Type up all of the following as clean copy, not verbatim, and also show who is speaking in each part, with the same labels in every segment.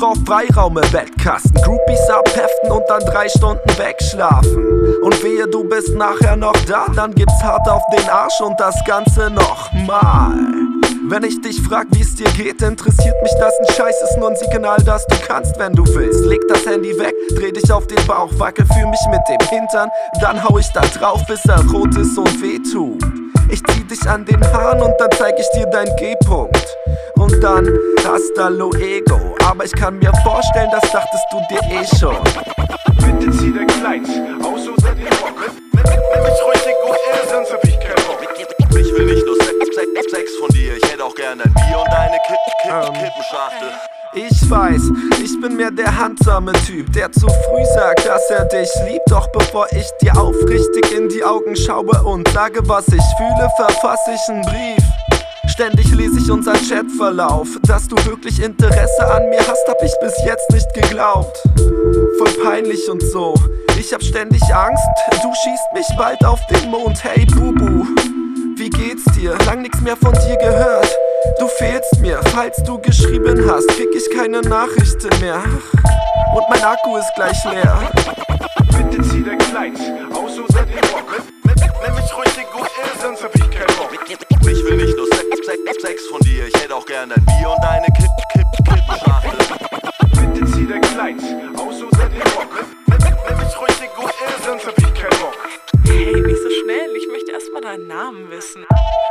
Speaker 1: brauch Freiraum im Bettkasten, Groupies abheften und dann 3 Stunden wegschlafen. Und wehe, du bist nachher noch da, dann gibt's hart auf den Arsch und das Ganze nochmal. Wenn ich dich frag, wie es dir geht, interessiert mich das ein Scheiß, ist nur ein Signal, dass du kannst, wenn du willst. Leg das Handy weg, dreh dich auf den Bauch, wackel für mich mit dem Hintern, dann hau ich da drauf, bis er rot ist und wehtut. Ich zieh dich an den Haaren und dann zeig ich dir dein G-Punkt. Und dann hasta luego, aber ich kann mir vorstellen, das dachtest du dir eh schon.
Speaker 2: Bitte zieh dein Kleid aus oder den Rock. Nimm mich ruhig den Gurt, sonst hab ich keinen Bock.
Speaker 3: Ich will nicht nur Sex von dir, ich hätte auch gerne ein Bier und eine Kippenschachtel.
Speaker 1: Ich weiß, ich bin mehr der handsame Typ, der zu früh sagt, dass er dich liebt. Doch bevor ich dir aufrichtig in die Augen schaue und sage, was ich fühle, verfasse ich einen Brief. Ständig lese ich unseren Chatverlauf. Dass du wirklich Interesse an mir hast, hab ich bis jetzt nicht geglaubt. Voll peinlich und so, ich hab ständig Angst, du schießt mich bald auf den Mond. Hey Bubu, wie geht's dir? Lang nix mehr von dir gehört. Du fehlst mir, falls du geschrieben hast, krieg ich keine Nachrichten mehr. Und mein Akku ist gleich leer.
Speaker 2: Bitte zieh dein Kleid aus oder den Rock. Nimm mich ruhig den Gurt, sonst hab ich keinen Bock.
Speaker 3: Ich will nicht nur Sex von dir, ich hätte auch gerne ein Bier und eine Kippenschachtel.
Speaker 2: Bitte zieh dein Kleid aus oder den Rock. Nimm mich ruhig den Gurt, sonst hab ich keinen Bock.
Speaker 4: Hey, nicht so schnell, ich möchte erstmal deinen Namen wissen.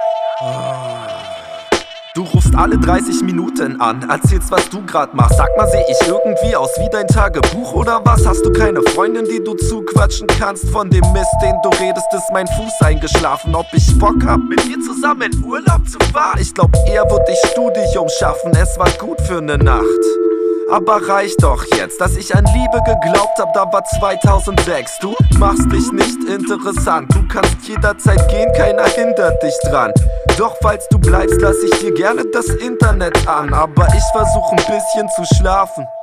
Speaker 1: Du rufst alle 30 Minuten an, erzählst, was du grad machst. Sag mal, seh ich irgendwie aus wie dein Tagebuch oder was? Hast du keine Freundin, die du zuquatschen kannst? Von dem Mist, den du redest, ist mein Fuß eingeschlafen. Ob ich Bock hab, mit dir zusammen in Urlaub zu fahren? Ich glaub, eher würd ich Studium schaffen, es war gut für ne Nacht. Aber reicht doch jetzt, dass ich an Liebe geglaubt hab, da war 2006. Du machst dich nicht interessant, du kannst jederzeit gehen, keiner hindert dich dran. Doch falls du bleibst, lass ich dir gerne das Internet an, aber ich versuch ein bisschen zu schlafen.